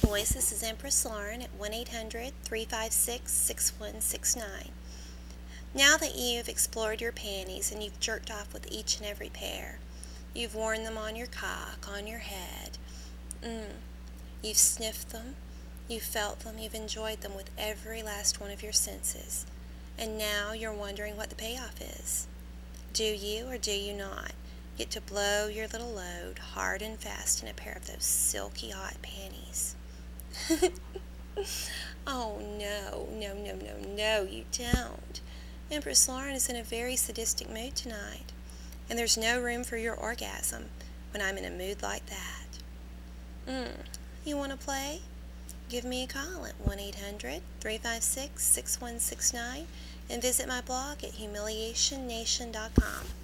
voice. This is Empress Lauren at 1-800-356-6169. Now that you've explored your panties and you've jerked off with each and every pair, you've worn them on your cock, on your head, you've sniffed them, you've felt them, you've enjoyed them with every last one of your senses, and now you're wondering what the payoff is. Do you or do you not get to blow your little load hard and fast in a pair of those silky hot panties? Oh, no, you don't. Empress Lauren is in a very sadistic mood tonight, and there's no room for your orgasm when I'm in a mood like that. You want to play? Give me a call at 1-800-356-6169 and visit my blog at humiliationnation.com.